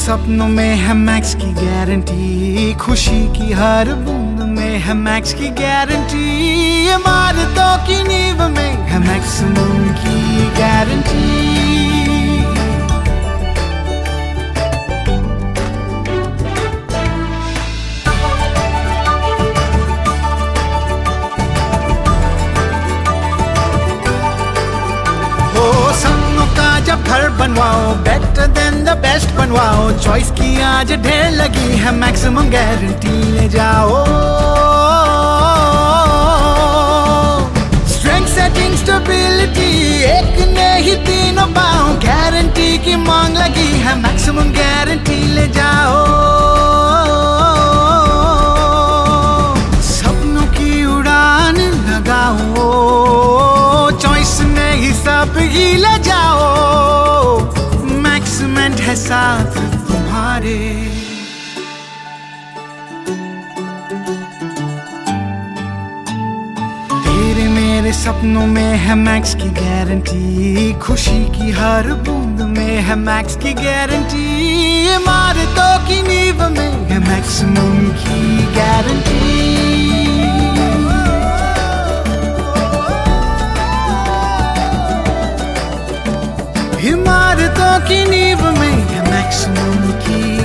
सपनों में है मैक्स की गारंटी, खुशी की हर बूंद में है मैक्स की गारंटी, इमारतों की नींव में है मैक्सिमम की गारंटी। जब घर बनवाओ बेटर देन द बेस्ट बनवाओ, चॉइस की आज ढेर लगी है मैक्सिमम गारंटी ले जाओ। स्ट्रेंथ सेटिंग स्टेबिलिटी एक ने ही तीनों पाओ, गारंटी की मांग लगी है मैक्सिमम गारंटी ले जाओ। सपनों की उड़ान लगाओ, चॉइस में ही सब ही ले जाओ, मैक्समेंट है साथ तुम्हारे। तेरे मेरे सपनों में है मैक्स की गारंटी, खुशी की हर बूंद में है मैक्स की गारंटी, इमारतों की नींव में है मैक्सिमम की गारंटी। इमारतों की नींव में है मैक्सिमम की